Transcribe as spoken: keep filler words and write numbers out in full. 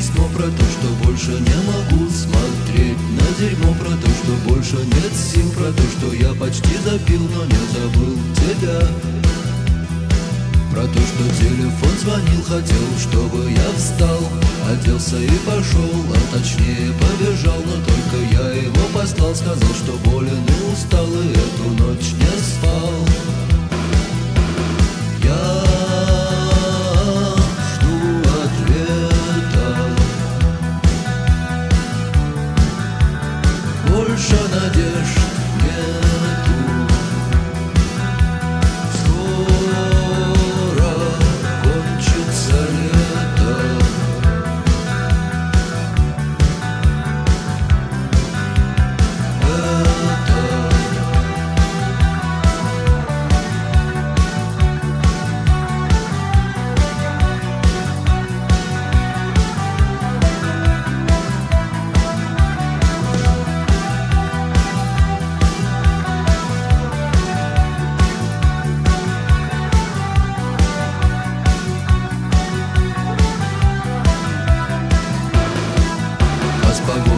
письмо про то, что больше не могу смотреть на дерьмо, про то, что больше нет сил, про то, что я почти запил, но не забыл тебя. Про то, что телефон звонил, хотел, чтобы я встал, оделся и пошел, а точнее побежал, но только я его послал, сказал, что болен и устал, и эту ночь не спал. Я жду ответа, больше надежд нету. Скоро кончится лето. С погодой